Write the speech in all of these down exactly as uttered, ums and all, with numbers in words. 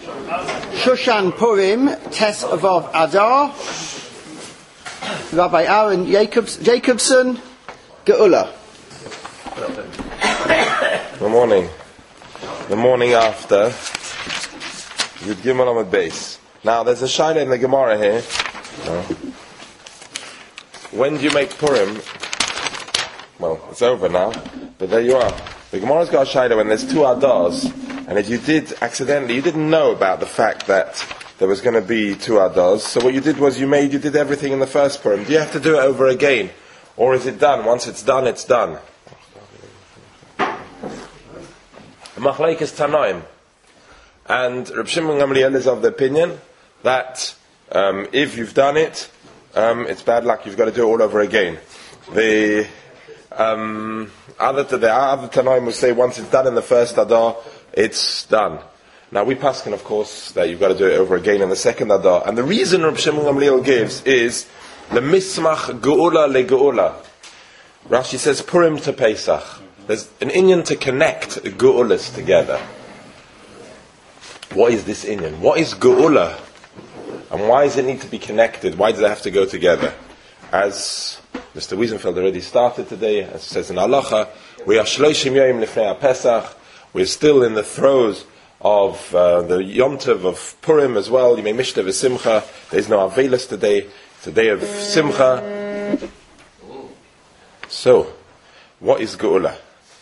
Shushan Purim, Tes Avov Adar, Rabbi Aaron Jacobs, Jacobson, Geula. The morning. The morning after, Yud Gimel Amud Beis. Now, there's a shaila in the Gemara here. No. When do you make Purim? Well, it's over now, but there you are. The Gemara's got a shaila when there's two Adars, and if you did accidentally, you didn't know about the fact that there was going to be two Adars, so what you did was you made, you did everything in the first Purim. Do you have to do it over again? Or is it done? Once it's done, it's done. Machlekes Tanaim. And Reb Shimon Gamliel is of the opinion that um, if you've done it, um, it's bad luck, you've got to do it all over again. The um, other, the other Tanaim will say once it's done in the first Adar, it's done. Now we paskin, of course, that you've got to do it over again in the second Adar. And the reason Reb Shimon Gamliel gives is Lemismach Geula leGeula. Rashi says Purim to Pesach. There's an inyan to connect Geulas together. What is this inyan? What is Geula? And why does it need to be connected? Why does it have to go together? As Mister Wiesenfeld already started today, as it says in Halacha, we are Shloshim Yoyim Lifnei Pesach. We're still in the throes of uh, the Yom Tov of Purim as well. You may Mishta v'Simcha. There's no Avelis today. It's a day of Simcha. So, what is Geula?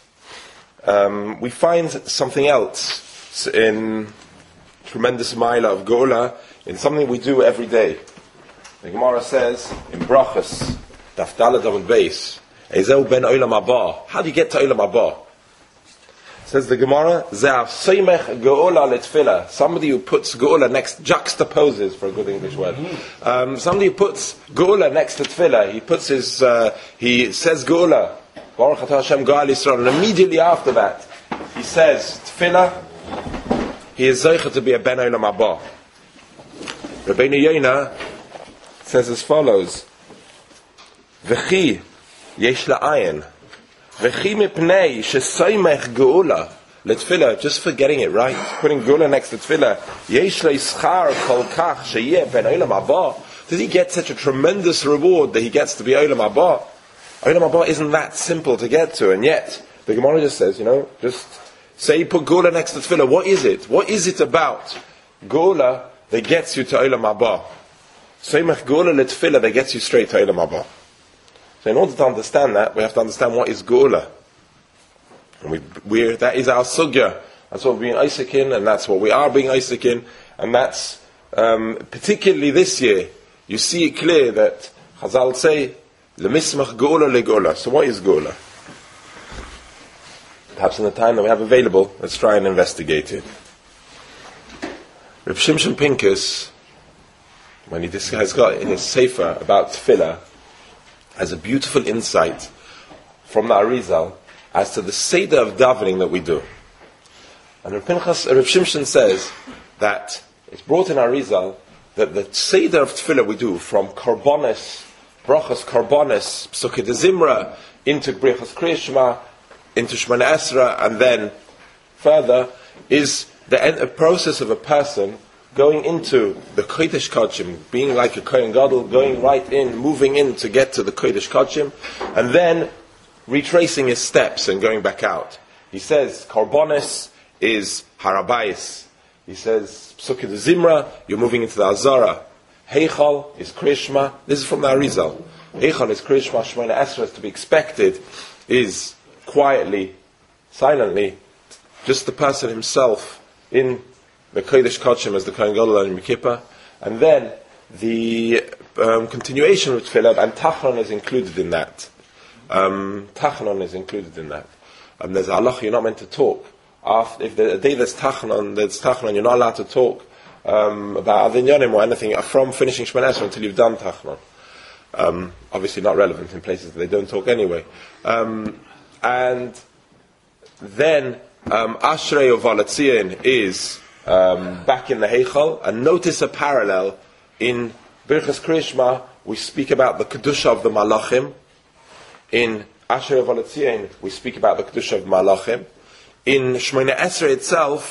Um, we find something else in tremendous maila of Geula in something we do every day. The Gemara says in Brachos, Daf Daled Amud Beis, Ezeu ben Olam Haba. How do you get to Olam Haba? Says the Gemara, Ze'av Seimech Geula Letfila. Somebody who puts Geula next, juxtaposes for a good English word. Um, somebody who puts Geula next to Tefillah. He puts his, uh, he says Geula. Baruch Atah Hashem Goal Yisrael. And immediately after that, he says Tefillah. He is Zeicha to be a Ben Olam Haba. Rabbeinu Yonah says as follows: V'chi yesh la'ayin. V'chi mipnei shesoymech geula letfila. Just for getting it right, putting geula next to tefillah. Yesh le'ischar kol kach sheyeh ben olam haba. Does he get such a tremendous reward that he gets to be olam haba? Olam haba isn't that simple to get to, and yet the Gemara just says, you know, just say you put geula next to tefillah. What is it? What is it about geula that gets you to olam haba? Soymech geula letfila that gets you straight to olam haba. So in order to understand that, we have to understand what is Geula. And we, we're, that is our sugya. That's what we're being Isaac in, and that's what we are being Isaac in. And that's, um, particularly this year, you see it clear that Chazal say, Lemismach Geula leGeula. So what is Geula? Perhaps in the time that we have available, let's try and investigate it. Reb Shimshon Pincus, when he, this guy's got in his sefer about Tefillah, has a beautiful insight from the Arizal as to the Seder of davening that we do. And Reb Pinchas, Reb Shimshon says that it's brought in Arizal that the Seder of Tefillah we do from Karbonis, Brachas Karbonis, Psukei de Zimra, into Brachas Kriyashma, into Shemona Esra, and then further, is the end, a process of a person going into the Kodesh Kodshim, being like a Kohen Gadol, going right in, moving in to get to the Kodesh Kodshim, and then retracing his steps and going back out. He says, Karbonis is Harabayis. He says, Psukei de Zimra, you're moving into the Azara. Heichal is Kriyashma. This is from the Arizal. Heichal is Kriyashma, Shemona Esra is to be expected, is quietly, silently, just the person himself in the Kodesh Kodshim as the Kohen Gadol and Yom Kippur, and then the um, continuation of Tefillah, and Tachnon is included in that. Um, Tachnon is included in that. Um, there's a halacha, you're not meant to talk. After, if the day there's Tachnon, there's Tachnon, you're not allowed to talk um, about Avinyonim or anything from finishing Shemona Esra until you've done Tachnon. Um, obviously not relevant in places that they don't talk anyway. Um, and then um, Ashrei Uvalatzion is Um, back in the Heichal, and notice a parallel in Birchas Kriyashma. We speak about the Kedusha of the Malachim. In Asher Uvalatzion, we speak about the Kedusha of Malachim. In Shemona Esra itself,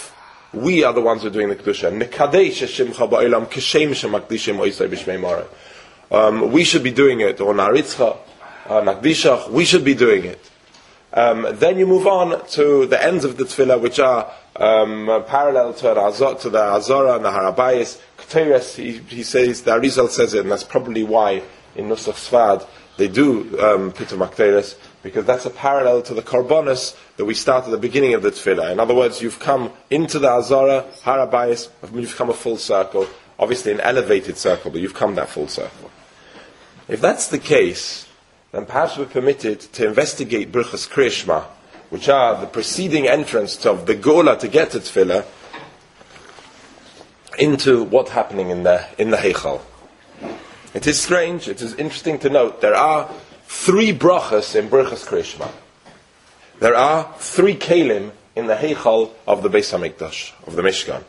we are the ones who are doing the Kedusha. Nekadesh shimcha ba'olam kishem shemakdishim oisei b'shmei Mareh. Um, we should be doing it, or Naritzcha, uh, Nakdishach, we should be doing it. Um, then you move on to the ends of the tefillah, which are um, uh, parallel to the Azor, to the Azora and the Harabayis. Keteres, he, he says, the Arizal says it, and that's probably why in Nusach Sfad they do um, Pitum Akteres, because that's a parallel to the Korbanos that we start at the beginning of the tefillah. In other words, you've come into the Azora, Harabayis, you've come a full circle, obviously an elevated circle, but you've come that full circle. If that's the case, then perhaps we're permitted to investigate Birchas Kriyas Shema, which are the preceding entrance of the Gola to get to Tefillah, into what's happening in the in the Heichal. It is strange, it is interesting to note, there are three brachas in Birchas Kriyas Shema. There are three kelim in the Heichal of the Beis HaMikdash, of the Mishkan.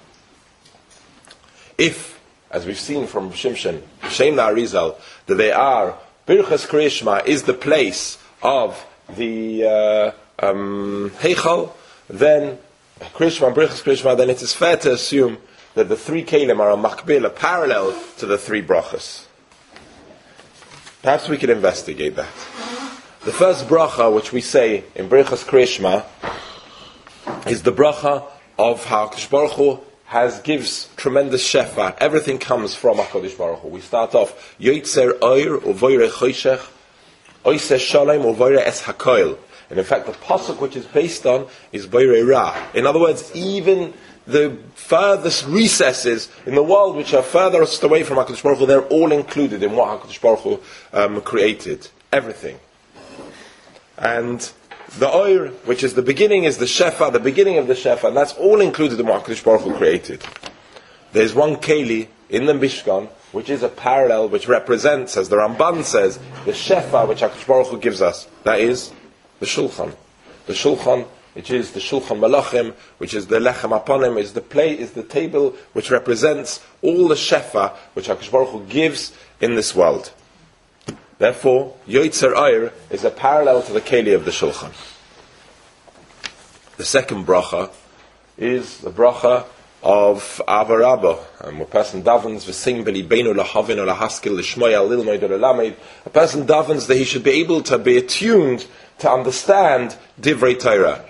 If, as we've seen from Shimshon, Shem Arizal, that they are Birchas Kriyas Shema is the place of the uh, um, Heichal, then Kriyas Shema, Birchas Kriyas Shema, then it is fair to assume that the three kelim are a makbil, a parallel to the three brachas. Perhaps we could investigate that. The first bracha, which we say in Birchas Kriyas Shema, is the bracha of how HaKadosh Baruch Hu has gives tremendous shefa. Everything comes from HaKadosh Baruch Hu. We start off Yoitzer Oir Uvoire Choshech Oiseh Shalom Uvoire Es Hakoil. And in fact, the pasuk which is based on is Boire Ra. In other words, even the furthest recesses in the world which are furthest away from HaKadosh Baruch Hu, they're all included in what HaKadosh Baruch Hu um, created. Everything. And the Oir, which is the beginning, is the Shefa, the beginning of the Shefa, and that's all included in what HaKadosh Baruch Hu created. There's one Keli in the Mishkan, which is a parallel, which represents, as the Ramban says, the Shefa which HaKadosh Baruch Hu gives us. That is the Shulchan. The Shulchan, which is the Shulchan Malachim, which is the Lechem Aponim, is the play, is the table which represents all the Shefa which HaKadosh Baruch Hu gives in this world. Therefore, Yoitzer Oir is a parallel to the Keli of the Shulchan. The second bracha is the bracha of Ava Rabba, and a person davens v'sing b'libeinu lahavin or lahaskil l'shmoya lilmoid or l'lamed. A person davens that he should be able to be attuned to understand Divrei Torah.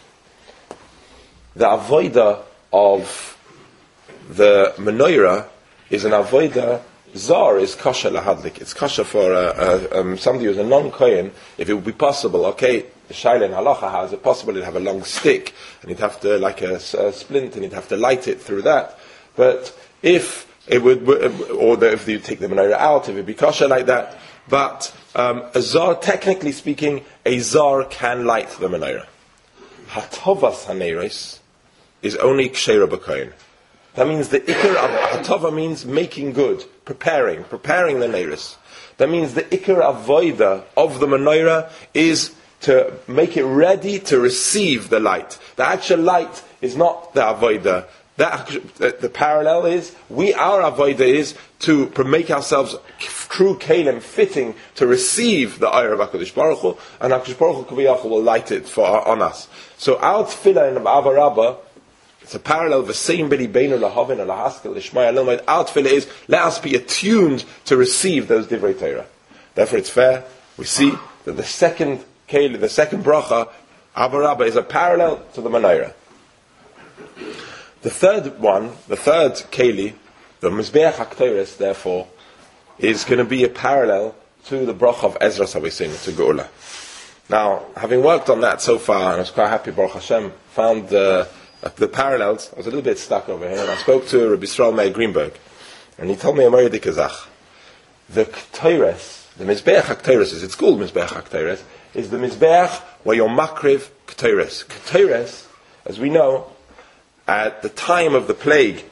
The avoida of the menorah is an avoida. Zar is kosher lahadlik. It's kosher for uh, uh, um, somebody who's a non-kohen. If it would be possible, okay, the shaila and halacha, how is it possible to have a long stick and you'd have to, like a, a splint, and you'd have to light it through that? But if it would, or the, if you take the menorah out, if it would be kosher like that. But um, a zar, technically speaking, a zar can light the menorah. Hatovas haneros is only ksheira b'kohen. That means the ikar of hatova means making good, preparing, preparing the neiros. That means the ikar avoida of the menorah is to make it ready to receive the light. The actual light is not the avoida. That the, the parallel is we our avoida is to make ourselves true kalim fitting to receive the ayah of HaKadosh Baruch Hu, and HaKadosh Baruch Hu will light it for on us. So our tefillah in Ava Rabbah, it's a parallel. The same bili beinu lahavin or lahaskel l'shmaya lilmoid. Our tefillah is let us be attuned to receive those divrei Torah. Therefore, it's fair. We see that the second keli, the second bracha, Ava Rabbah, is a parallel to the menorah. The third one, the third keli, the mizbeach haktoris, therefore, is going to be a parallel to the bracha of Ezra Savisin, to Geula. Now, having worked on that so far, and I was quite happy, Baruch Hashem, found the uh, the parallels. I was a little bit stuck over here, and I spoke to Rabbi Yisrael Meir Greenberg, and he told me a very dikazach. The Ktores, the Mizbeach HaKtores, it's called Mizbeach HaKtores, is the Mizbeach where you're makriv Ktores. Ktores, as we know, at the time of the plague,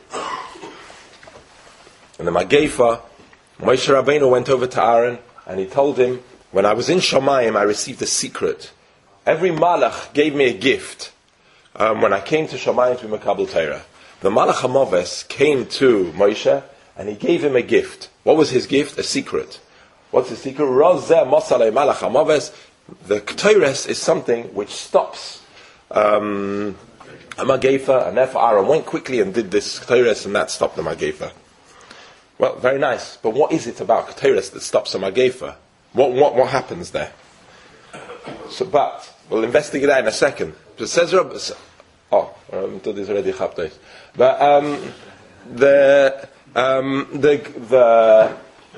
in the Magefa, Moshe Rabbeinu went over to Aaron, and he told him, when I was in Shamayim, I received a secret. Every malach gave me a gift. Um, when I came to Shamayim to be Makabel Torah, the Malach HaMoves came to Moshe and he gave him a gift. What was his gift? A secret. What's the secret? Rozeh Mosalei Malach HaMoves. The Ktores is something which stops um, a Magefa, and therefore Aaron went quickly and did this Ketores, and that stopped the Magefa. Well, very nice, but what is it about Ketores that stops a Magefa? What, what, what happens there? So, but, we'll investigate that in a second. So it says, oh, is already chapter. But, um, the, um, the, the,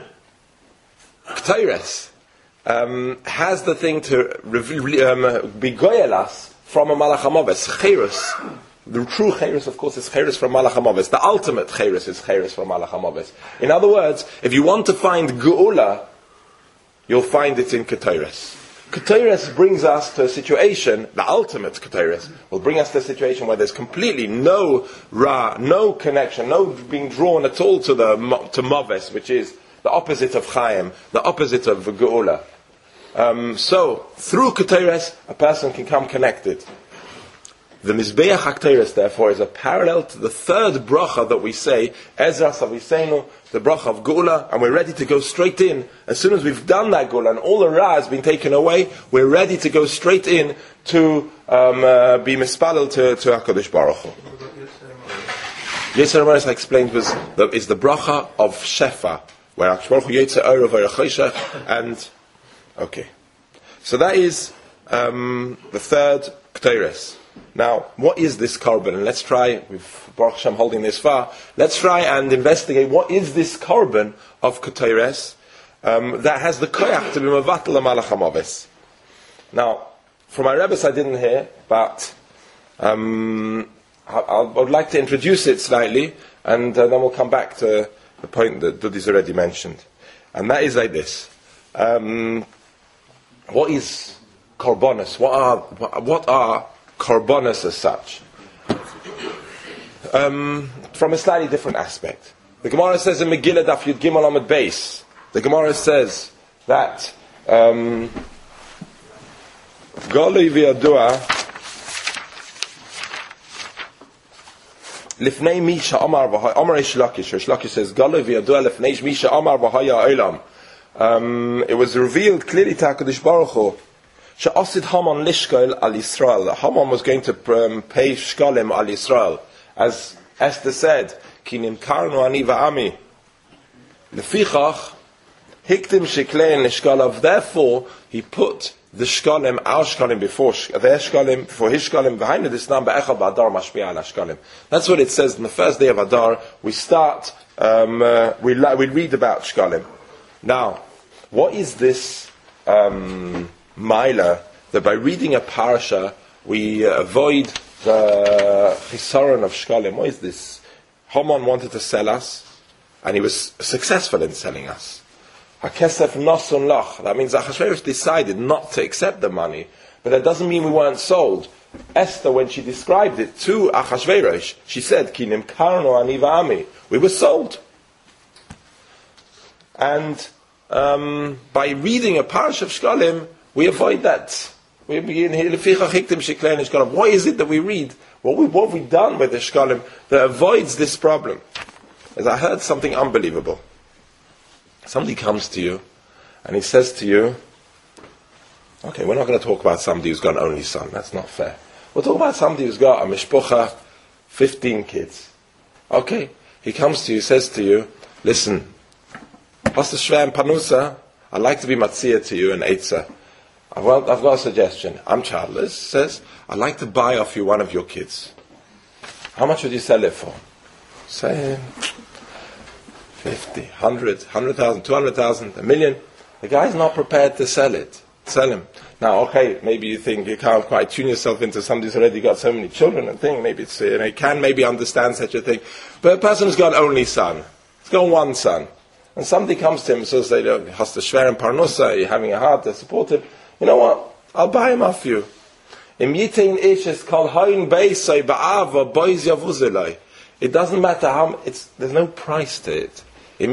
Ketores, um, has the thing to um, be goyel us from a Malach HaMoves, Cherus. The true Cherus, of course, is Cherus from Malach HaMoves. The ultimate Cherus is Cherus from Malach HaMoves. In other words, if you want to find Geula, you'll find it in Ketores. Ketores brings us to a situation, the ultimate Ketores, will bring us to a situation where there's completely no Ra, no connection, no being drawn at all to the to Moves, which is the opposite of Chaim, the opposite of Geula. Um, so, through Ketores, a person can come connected. The Mizbeach HaKetores, therefore, is a parallel to the third bracha that we say, Ezra Saviseinu, the bracha of Geula, and we're ready to go straight in. As soon as we've done that Geula and all the Ra has been taken away, we're ready to go straight in to um, uh, be mispalel to, to HaKadosh Baruch Hu. Yetzer Hara, I explained, was the, is the bracha of Shefa, where HaKadosh Baruch Hu Yetzer Hara v'Yachosha, and okay. So that is um, the third Ketores. Now, what is this korban? And let's try, with Baruch Hashem holding this far, let's try and investigate what is this korban of Ketores um, that has the koyach to be mevatel Malach HaMoves. Now, from my Rebbe's I didn't hear, but um, I, I would like to introduce it slightly, and uh, then we'll come back to the point that Dudi's already mentioned. And that is like this. Um, what is korbanos? What are, what are korbanos as such? Um, from a slightly different aspect. The Gemara says in Megillah Daf Yud Gimel Amud Beis, the Gemara says that um, Golei v'yadua Lifnei Misha Amar v'hay Amar Reish Lakish. Reish Lakish says Golei v'yadua Lifnei Misha Amar v'haya Olam. Um, it was revealed clearly to HaKadosh Baruch Hu she'asid Haman lishkol al Yisrael. Haman was going to um, pay shkalim al Yisrael, as Esther said, ki nimkarnu ani va'ami lefichach hiktim sheklein lishkalav. Therefore, he put the shkalim, our shkalim, before their shkalim, before his shkalim. Behind this number echad ba'adar mashpia al shkalim. That's what it says. On the first day of Adar, we start. Um, uh, we we read about shkalim. Now, what is this um, Maila that by reading a parasha we uh, avoid the chisaron of shkalim? What is this? Haman wanted to sell us, and he was successful in selling us. Hakesef nosun lach. That means Achashverosh decided not to accept the money, but that doesn't mean we weren't sold. Esther, when she described it to Achashverosh, she said, "Ki nimkarnu ani va'ami." We were sold. And um, by reading a parasha of shkalim, we avoid that. We begin here. What is it that we read? What, we, what have we done with the shkalim that avoids this problem? As I heard something unbelievable. Somebody comes to you and he says to you, okay, we're not going to talk about somebody who's got an only son. That's not fair. We'll talk about somebody who's got a mishpocha, fifteen kids. Okay, he comes to you, says to you, listen, Hast du schwer in Panusa? I'd like to be matzia to you in Eitzah. I've got, I've got a suggestion. I'm childless. Says, I'd like to buy off you one of your kids. How much would you sell it for? Say, fifty, one hundred, one hundred thousand, two hundred thousand, a million. The guy's not prepared to sell it. Sell him. Now, okay, maybe you think you can't quite tune yourself into somebody who's already got so many children and thing. Maybe it's, you know, you can maybe understand such a thing. But a person who's got only son, he's got one son. And somebody comes to him and says, "Hast du schwer in Parnusa? You're having a hard to support him." You know what? I'll buy him off you. It doesn't matter how. It's there's no price to it.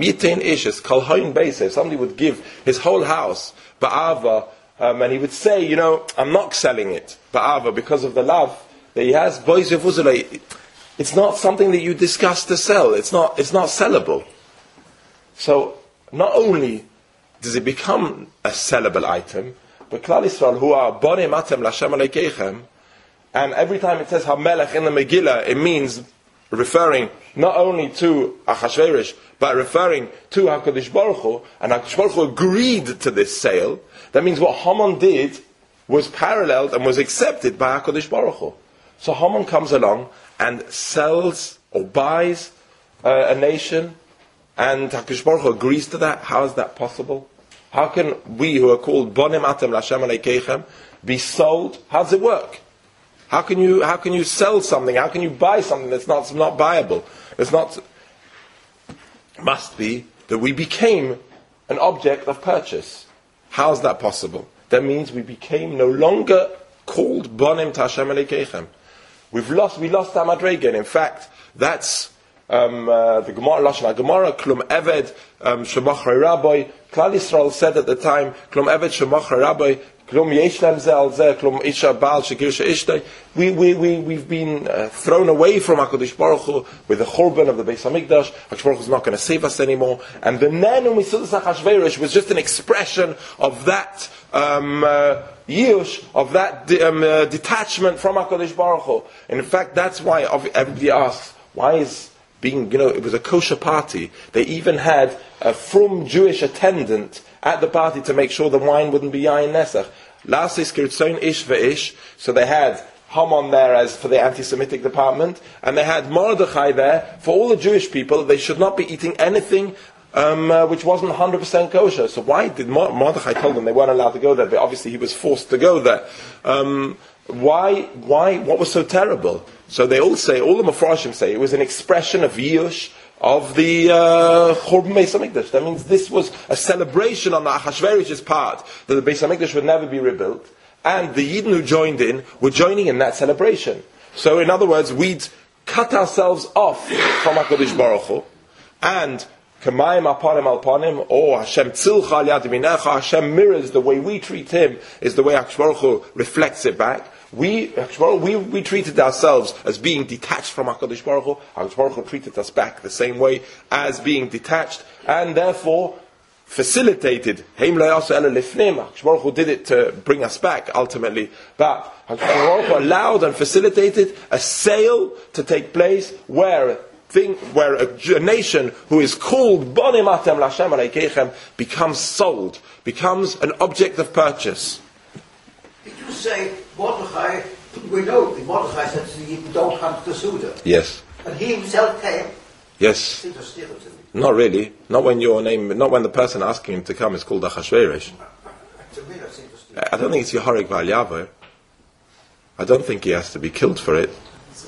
If somebody would give his whole house, ba'ava, um, and he would say, you know, I'm not selling it, ba'ava, because of the love that he has. It's not something that you discuss to sell. It's not. It's not sellable. So, not only does it become a sellable item, but Klal Yisrael, who are Bonei Matem L'Hashem Alekeichem, And every time it says HaMelech in the Megillah, it means referring not only to Achashverosh, but referring to HaKadosh Baruch Hu, and HaKadosh Baruch Hu agreed to this sale. That means what Haman did was paralleled and was accepted by HaKadosh Baruch Hu. So Haman comes along and sells or buys uh, a nation, and HaKadosh Baruch Hu agrees to that. How is that possible? How can we who are called Bonim Atem L'Hashem Aleikeichem be sold? How does it work? How can you how can you sell something? How can you buy something that's not not buyable? It's not. Must be that we became an object of purchase. How is that possible? That means we became no longer called Bonim Tashem Aleikeichem. We've lost we lost our madrega. In fact, that's um, uh, the Gemara Lashon Gemara Klum Eved Shemachrei Rabbi. Klal Yisrael said at the time Klum Eved Shemachrei Rabbi. We, we, we, we've been uh, thrown away from HaKadosh Baruch Hu with the Churban of the Beis HaMikdash. HaKadosh Baruch Hu is not going to save us anymore. And the Nenu Misudas HaChashverosh was just an expression of that um, uh, Yush, of that de- um, uh, detachment from HaKadosh Baruch Hu. And in fact, that's why everybody asks, why is being, you know, it was a kosher party. They even had a frum Jewish attendant at the party to make sure the wine wouldn't be yain nesach. Lasis kirtzoin ish ve'ish. So they had Haman there as for the anti-Semitic department, and they had Mordechai there for all the Jewish people. They should not be eating anything um, uh, which wasn't one hundred percent kosher. So why did Mordechai told them they weren't allowed to go there? But obviously he was forced to go there. Um, why? Why? What was so terrible? So they all say, all the Mepharshim say, it was an expression of Yush, of the Churban Beis HaMikdash. That means this was a celebration on the Achashverosh's part that the Beis HaMikdash would never be rebuilt, and the Yidden who joined in were joining in that celebration. So in other words, we'd cut ourselves off from HaKadosh Baruch Hu, and Kamayim Apanim Alpanim, or Hashem Tzilcha Al Yad Minecha, Hashem mirrors the way we treat Him, is the way HaKadosh Baruch Hu reflects it back. We, we we treated ourselves as being detached from HaKadosh Baruch Hu. HaKadosh Baruch Hu treated us back the same way as being detached, and therefore facilitated. Heim lo yasa ela lifnim. HaKadosh Baruch Hu did it to bring us back ultimately, but HaKadosh Baruch Hu allowed and facilitated a sale to take place where thing, where a, a nation who is called Bonim Atem L'Hashem Aleikeichem becomes sold, becomes an object of purchase. Did you say Mordechai? We know that Mordechai said you don't have the Suda. Yes. And he himself came. Yes. Not really. Not when your name. Not when the person asking him to come is called Achashverosh. I don't think it's Yehorig V'Alyavar. I don't think he has to be killed for it.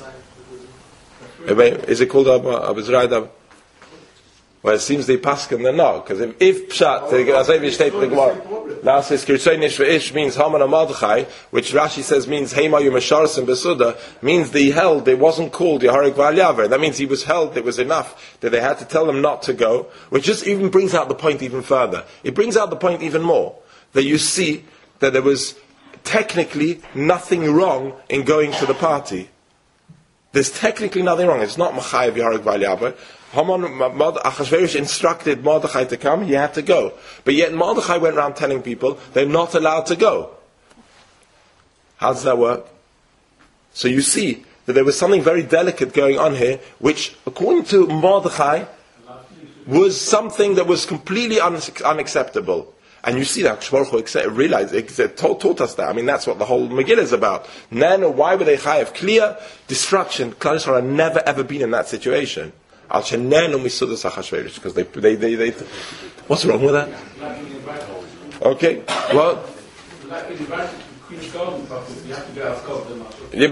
Is it called Abu Zraida? Well, it seems they paskin they're not, because if, if pshat, as I state the Gemara, now says kirtzoinish ve'ish means Haman and Mordechai, which Rashi says means Hema Yumesharsim Besuda, means that he held, it wasn't called Yehorig V'Alyavar. That means he was held, it was enough that they had to tell him not to go, which just even brings out the point even further. It brings out the point even more, that you see that there was technically nothing wrong in going to the party. There's technically nothing wrong. It's not Machayev Yehorig V'Alyavar. Haman, Achashverosh instructed Mordechai to come, he had to go. But yet Mordechai went around telling people they're not allowed to go. How does that work? So you see that there was something very delicate going on here, which according to Mordechai was something that was completely un- unacceptable. And you see that HaKadosh Baruch Hu realized, it taught, taught us that. I mean, that's what the whole Megillah is about. Then, why were they chayav? Clear destruction. Klal Yisrael had never ever been in that situation. Because they, they, they, they, what's wrong with that? Okay, well, yeah,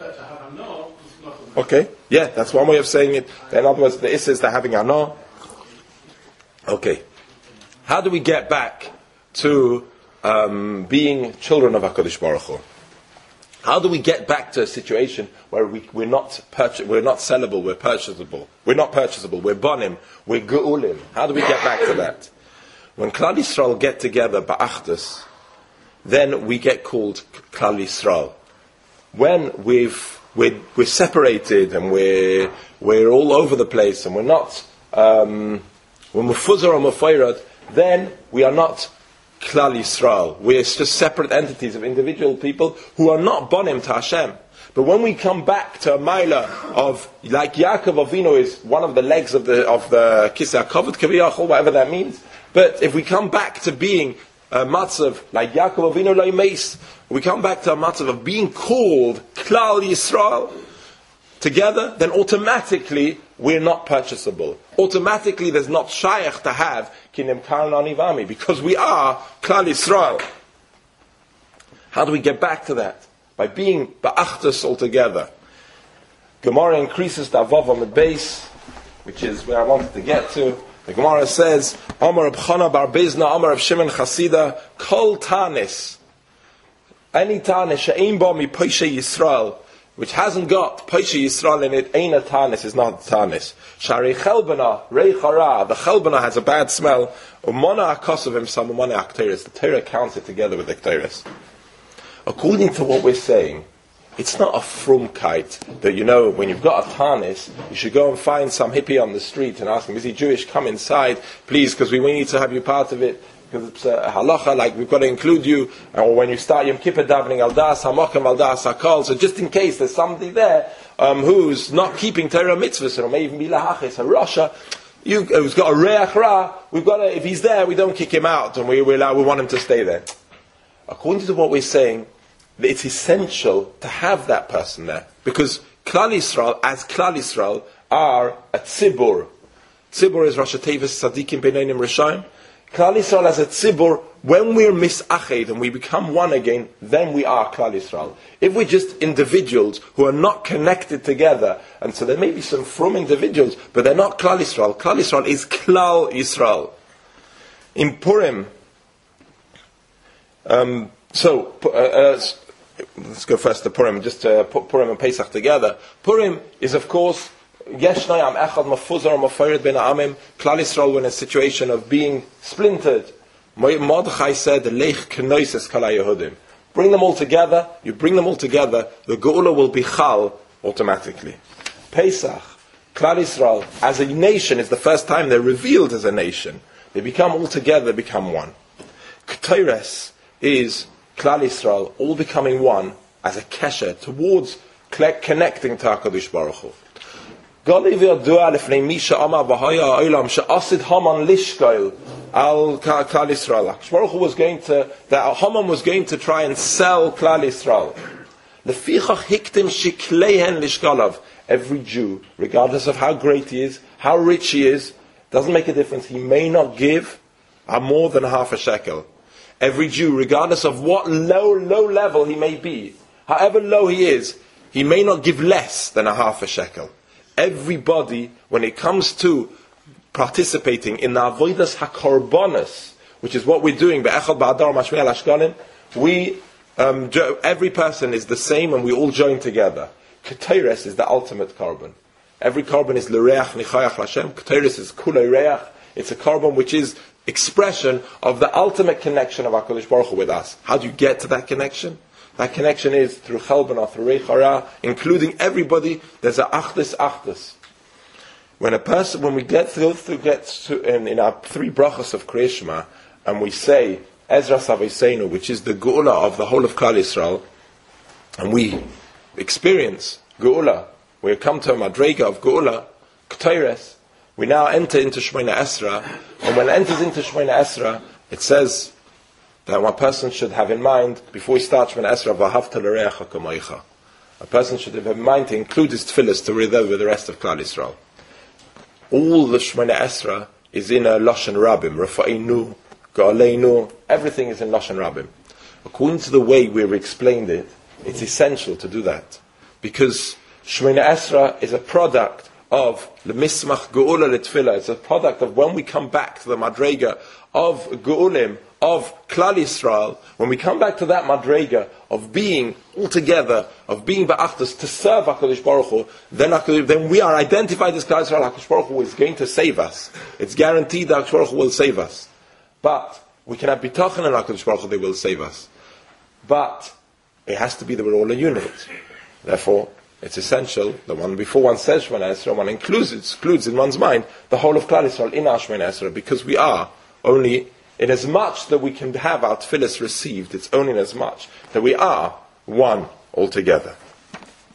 but, okay, yeah, that's one way of saying it. In other words, the issa is they're having ano. Okay, how do we get back to um, being children of HaKadosh Baruch Hu? How do we get back to a situation where we, we're not purchas- we're not sellable, we're purchasable? We're not purchasable, we're bonim, we're ge'ulim. How do we get back to that? When Klal Yisrael get together, ba'achdus, then we get called Klal Yisrael. When we've, we're, we're separated and we're, we're all over the place and we're not, um, when we're fuzar or mufayrad, then we are not Klal Yisrael. We're just separate entities of individual people who are not bonim to Hashem. But when we come back to a Maila of, like Yaakov Avinu is one of the legs of the of the Kisei HaKavod Kaviyachol, whatever that means. But if we come back to being a matzav like Yaakov Avinu Lo Meis, we come back to a matzav of being called Klal Yisrael together, then automatically we're not purchasable. Automatically there's not shayach to have Kinem Karan Anivami, because we are Klal Yisrael. How do we get back to that? By being ba'achtas altogether. Gemara increases the avav on the base, which is where I wanted to get to. The Gemara says, Amar Reb Chana bar Bezna, Amar Reb Shimon Chasida, Kol Tanis, any Tanis she'ein ba mi Poishe Yisrael, which hasn't got Poishe Yisrael in it, ain't a Tanis, is not a Tanis. Shari Chelbana, Rei Chara, the Chelbana has a bad smell, Umona Akosovim Sam Umona Akteris, the Torah counts it together with the Akteris. According to what we're saying, it's not a frumkeit that, you know, when you've got a tanis, you should go and find some hippie on the street and ask him, is he Jewish? Come inside, please, because we need to have you part of it, because it's a halacha, like we've got to include you, or when you start Yom Kippur davening, al das hamakam, al das hakol, so just in case there's somebody there um, who's not keeping Torah mitzvahs, or may even be lahachis, a rasha, you, who's got a reach ra, we've got to, if he's there, we don't kick him out, and we, we, allow, we want him to stay there. According to what we're saying, it's essential to have that person there, because Klal Yisrael, as Klal Yisrael, are a tzibur. Tzibur is Rosh Tevis Tzadikim Beinayim Rishayim. Klal Yisrael as a tzibur, when we're misached and we become one again, then we are Klal Yisrael. If we're just individuals who are not connected together, and so there may be some from individuals, but they're not Klal Yisrael. Klal Yisrael is Klal Yisrael. In Purim, um, so, uh, uh, let's go first to Purim, just to put Purim and Pesach together. Purim is, of course, Yeshnai Am Echad Mafuzar Mafarid Ben Amim. Klal Yisrael were in a situation of being splintered. Mordechai said, Leich Kenoises Kala Yehudim. Bring them all together, you bring them all together, the Geula will be Chal automatically. Pesach, Klal Yisrael, as a nation, is the first time they're revealed as a nation. They become all together, become one. Ketores is Klal Yisrael, all becoming one as a kesher towards connecting to HaKadosh Baruch Hu. Galiv yadua lefnei misha amar b'haya ha'olam she'asid Haman lishkoil al Klal Yisrael. HaKadosh Baruch Hu was going to, that Haman was going to try and sell Klal Yisrael. Lefichach hiktim shiklehen lishkalav. Every Jew, regardless of how great he is, how rich he is, doesn't make a difference. He may not give a more than half a shekel. Every Jew, regardless of what low, low level he may be, however low he is, he may not give less than a half a shekel. Everybody, when it comes to participating in the avodas hakorbanos, which is what we're doing, be'echad ba'adar mashmei al ashkalim, we, um, every person is the same and we all join together. Ketores is the ultimate korban. Every korban is l'reach nichayach l'Hashem. Ketores is kulei reach. It's a korban which is expression of the ultimate connection of HaKadosh Baruch Hu with us. How do you get to that connection? That connection is through Chelbana, through Rei Chara, including everybody. There's a Achdus Achdus. When a person, when we get through, through get to, in, in our three brachos of Kriyat Shema, and we say Ezra Saveseinu, which is the Geula of the whole of Klal Yisrael, and we experience Geula, we come to a Madrega of Geula, Ketores, we now enter into Shemona Esra, and when it enters into Shemona Esra, it says that one person should have in mind, before he starts Shemona Esra, V'ahavta l'reacha kamoicha. A person should have in mind to include his tefillas to read with the rest of Klal Yisrael. All the Shemona Esra is in a Lashon Rabim, Rafa'inu, Ga'aleinu, everything is in Lashon Rabim. According to the way we've explained it, it's essential to do that. Because Shemona Esra is a product of the Mismach Geula L'Tfilah. It's a product of when we come back to the Madrega of Geulim, of Klal Yisrael, when we come back to that Madrega of being all together, of being Ba'achdas to serve HaKadosh Baruch Hu, then, then we are identified as Klal Yisrael. HaKadosh Baruch Hu is going to save us. It's guaranteed that HaKadosh Baruch Hu will save us. But we can have bitachon in HaKadosh Baruch Hu, they will save us. But it has to be that we're all a unit. Therefore, it's essential that one, before one says Shemona Esra, one includes, excludes in one's mind the whole of Klal Yisrael in our Shemona Esra, because we are only, in as much that we can have our tefillas received, it's only in as much that we are one altogether.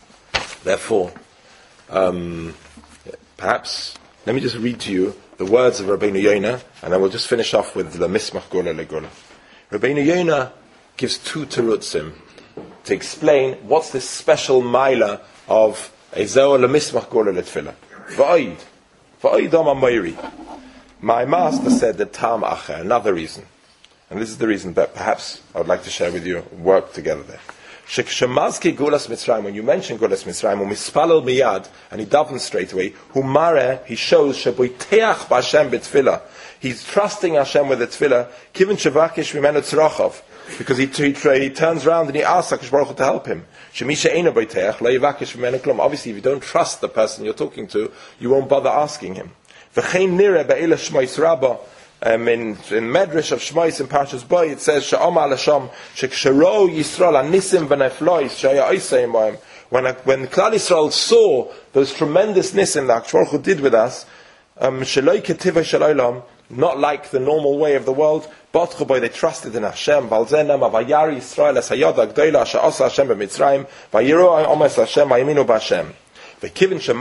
Therefore, um, perhaps, let me just read to you the words of Rabbeinu Yonah, and then we'll just finish off with the Mismach Gula Legula. Rabbeinu Yonah gives two terutzim to explain what's this special maila of Ezeo lemismach Gula letfila. V'oid, v'oid am amayri. My master said that tam acher, another reason. And this is the reason that perhaps I would like to share with you, work together there. Shekshemazki Gulas Mitzrayim, when you mention Gulas Mitzrayim, or mispalel miyad, and he davens straight away, humare, he shows, sheboiteach b'Hashem b'tfila. He's trusting Hashem with the tefillah, kivin shevakish v'menu tzrochov, because he, he, he turns around and he asks HaKadosh Baruch Hu to help him. Shemisha eina boiteach, lo yivakish v'menu klum. Obviously, if you don't trust the person you're talking to, you won't bother asking him. V'chein nire be'ela shmois rabba, Um, in, in Medrash of Shmois in Parshas Bo, it says, She'omar Lasham, She'kshero Yisrael anisim v'neflois, She'aya oisayim b'hem. When, when Klal Yisrael saw those tremendous nisim that HaKadosh Baruch Hu did with us, um, She'loi ketivah shel not like the normal way of the world, Botchu boy, they trusted in Hashem, Valzenam, Avayari Yisrael, Es Hayoda Gdoila, She'osa Hashem b'Mitzrayim, Vayiro Omes Hashem, Vayiminu b'Hashem. As soon as he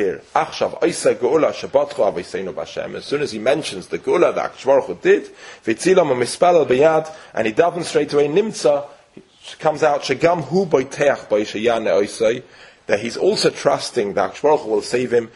mentions the geula that HaKadosh Baruch Hu did, and he davens straight away, Nimtza, comes out, that he's also trusting that HaKadosh Baruch Hu will save him,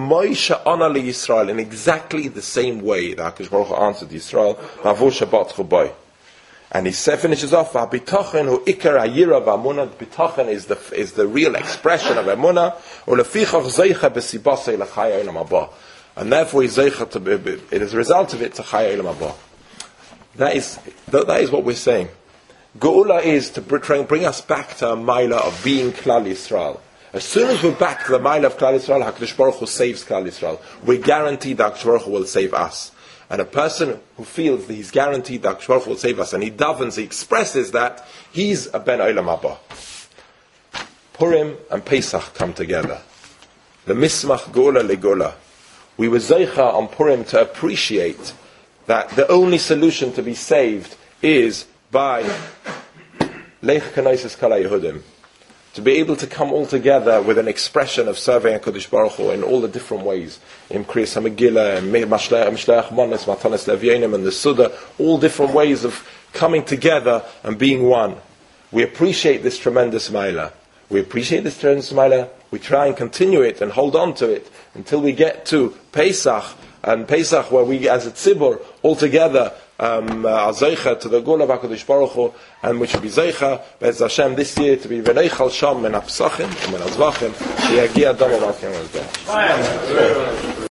in exactly the same way that HaKadosh Baruch Hu answered Yisrael. And he finishes off, Bitochen hu ikar hayira v'amunah. Bitochen is the is the real expression of emunah. Ulefichach zeicha b'sibasei l'chaya olam haba. And therefore he's zeicha to be, it is a result of it to chaya olam haba. That is that, that is what we're saying. Geula is to bring, bring us back to a maila of being Klal Yisrael. As soon as we're back to the maila of Klal Yisrael, HaKadosh Baruch Hu saves Klal Yisrael. We're guaranteed that HaKadosh Baruch Hu will save us. And a person who feels that he's guaranteed that HaKadosh Baruch Hu will save us, and he davens, he expresses that, he's a ben olam haba. Purim and Pesach come together. The mismach geula legula. We were zeicha on Purim to appreciate that the only solution to be saved is by Leich Kanoises Kala Yehudim. To be able to come all together with an expression of serving HaKadosh Baruch Hu in all the different ways. In Kriyas HaMegillah, in Mashleach Monos, Matanis Levyanim, and the Suda, all different ways of coming together and being one. We appreciate this tremendous maila. We appreciate this tremendous maila. We try and continue it and hold on to it until we get to Pesach, and Pesach where we as a tzibur all together um, are zeicha to the geula of HaKadosh Baruch Hu, and we should be zeicha Be'ez Hashem this year to be v'neichal sham men ha'psachim and men ha'zvachim she'yagia dam ha'malkim al-deh.